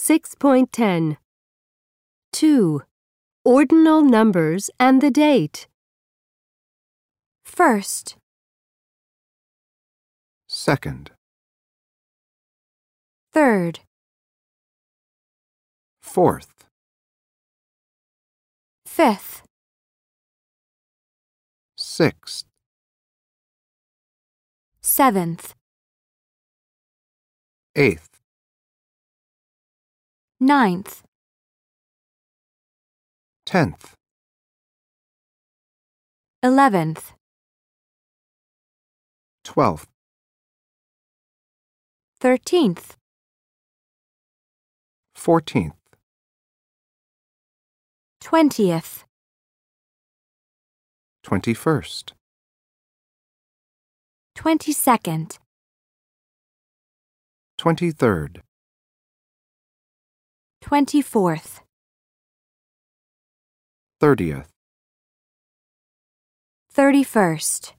6.10. 2. Ordinal numbers and the date. First, second, third, fourth, fifth, sixth, seventh, eighth, ninth, 10th, 11th, 12th, 13th, 14th, 20th, 21st, 22nd, 23rd, 24th, 30th, 31st.